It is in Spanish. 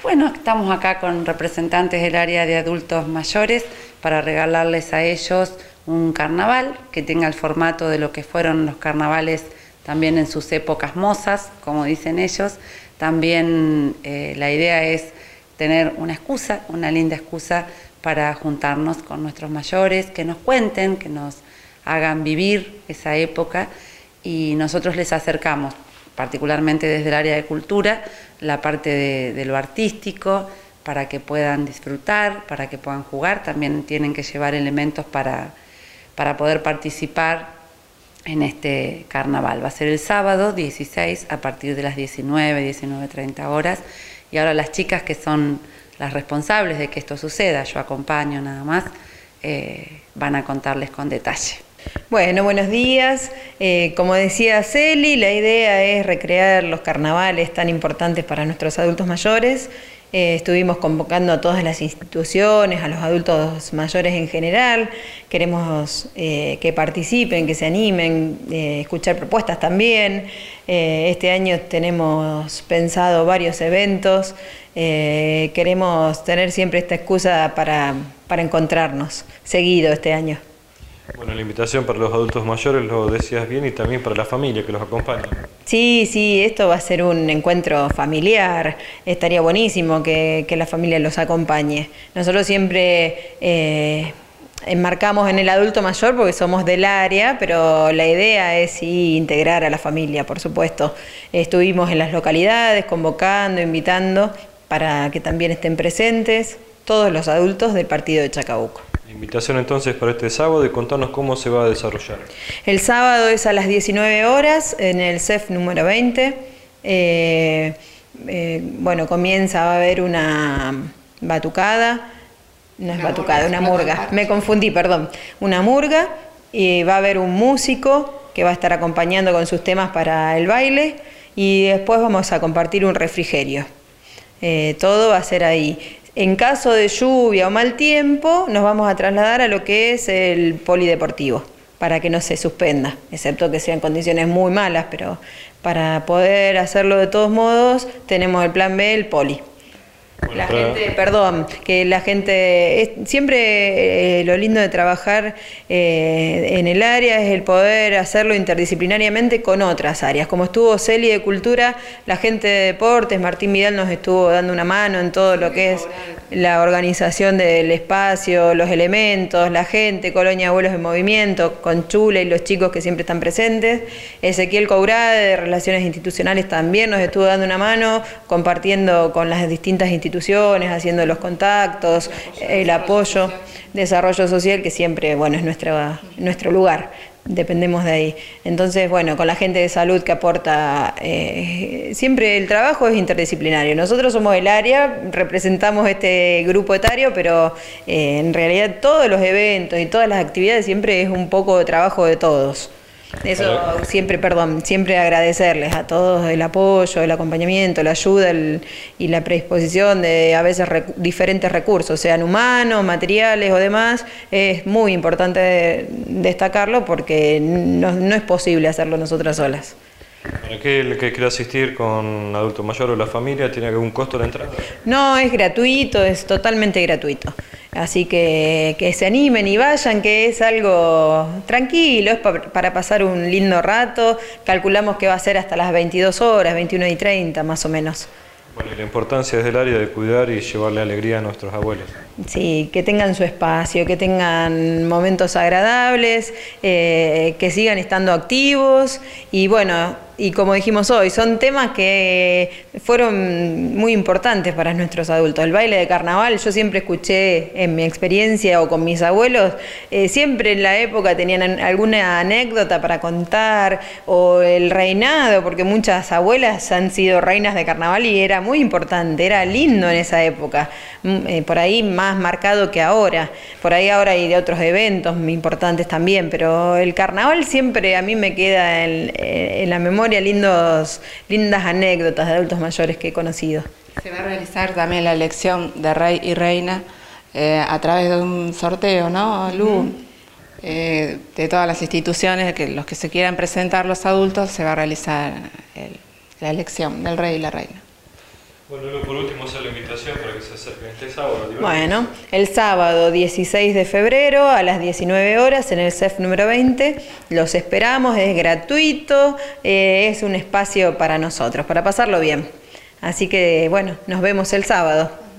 Bueno, estamos acá con representantes del área de adultos mayores para regalarles a ellos un carnaval que tenga el formato de lo que fueron los carnavales también en sus épocas mozas, como dicen ellos. También la idea es tener una excusa, una linda excusa para juntarnos con nuestros mayores, que nos cuenten, que nos hagan vivir esa época, y nosotros les acercamos, particularmente desde el área de cultura, la parte de lo artístico, para que puedan disfrutar, para que puedan jugar. También tienen que llevar elementos para poder participar en este carnaval. Va a ser el sábado 16 a partir de las 19:30 horas. Y ahora las chicas, que son las responsables de que esto suceda, yo acompaño nada más, van a contarles con detalle. Bueno, buenos días. Como decía Celi, la idea es recrear los carnavales tan importantes para nuestros adultos mayores. Estuvimos convocando a todas las instituciones, a los adultos mayores en general. Queremos que participen, que se animen, escuchar propuestas también. Este año tenemos pensado varios eventos. Queremos tener siempre esta excusa para encontrarnos seguido este año. Bueno, la invitación para los adultos mayores, lo decías bien, y también para la familia que los acompaña. Sí, esto va a ser un encuentro familiar. Estaría buenísimo que la familia los acompañe. Nosotros siempre enmarcamos en el adulto mayor porque somos del área, pero la idea es sí integrar a la familia, por supuesto. Estuvimos en las localidades convocando, invitando para que también estén presentes todos los adultos del partido de Chacabuco. Invitación entonces para este sábado, y contanos cómo se va a desarrollar. El sábado es a las 19 horas en el CEF número 20. Bueno, va a haber una batucada, no es batucada, una murga, me confundí, perdón, una murga, y va a haber un músico que va a estar acompañando con sus temas para el baile, y después vamos a compartir un refrigerio. Todo va a ser ahí. En caso de lluvia o mal tiempo, nos vamos a trasladar a lo que es el polideportivo, para que no se suspenda, excepto que sean condiciones muy malas, pero para poder hacerlo de todos modos, tenemos el plan B, el poli. Bueno, la gente, siempre lo lindo de trabajar en el área es el poder hacerlo interdisciplinariamente con otras áreas. Como estuvo Celi de Cultura, la gente de Deportes, Martín Vidal nos estuvo dando una mano en todo lo que es la organización del espacio, los elementos, la gente, Colonia Abuelos en Movimiento, con Chula y los chicos que siempre están presentes. Ezequiel Courade de Relaciones Institucionales también nos estuvo dando una mano, compartiendo con las distintas instituciones, haciendo los contactos, el apoyo, desarrollo social, que siempre, bueno, es nuestro lugar, dependemos de ahí. Entonces, bueno, con la gente de salud que aporta, siempre el trabajo es interdisciplinario. Nosotros somos el área, representamos este grupo etario, pero en realidad todos los eventos y todas las actividades siempre es un poco de trabajo de todos. Eso siempre agradecerles a todos el apoyo, el acompañamiento, la ayuda y la predisposición de a veces diferentes recursos, sean humanos, materiales o demás. Es muy importante destacarlo porque no es posible hacerlo nosotras solas. ¿Para aquel que quiera asistir con adulto mayor o la familia, tiene algún costo la entrada? No, es gratuito, es totalmente gratuito. Así que se animen y vayan, que es algo tranquilo, es para pasar un lindo rato. Calculamos que va a ser hasta las 22 horas, 21:30 más o menos. Bueno, y la importancia desde el área de cuidar y llevarle alegría a nuestros abuelos. Sí, que tengan su espacio, que tengan momentos agradables, que sigan estando activos y bueno, y como dijimos hoy, son temas que fueron muy importantes para nuestros adultos. El baile de carnaval, yo siempre escuché en mi experiencia o con mis abuelos, siempre en la época tenían alguna anécdota para contar, o el reinado, porque muchas abuelas han sido reinas de carnaval y era muy importante, era lindo en esa época, por ahí más marcado que ahora. Por ahí ahora hay de otros eventos muy importantes también, pero el carnaval siempre a mí me queda en la memoria lindas anécdotas de adultos mayores que he conocido. Se va a realizar también la elección de rey y reina a través de un sorteo, ¿no, Lu? De todas las instituciones, que los que se quieran presentar los adultos, se va a realizar la elección del rey y la reina. Bueno, Lu, por último hacer la invitación para que se acerquen este sábado. Bueno, el sábado 16 de febrero a las 19 horas en el CEF número 20. Los esperamos, es gratuito, es un espacio para nosotros, para pasarlo bien. Así que, bueno, nos vemos el sábado.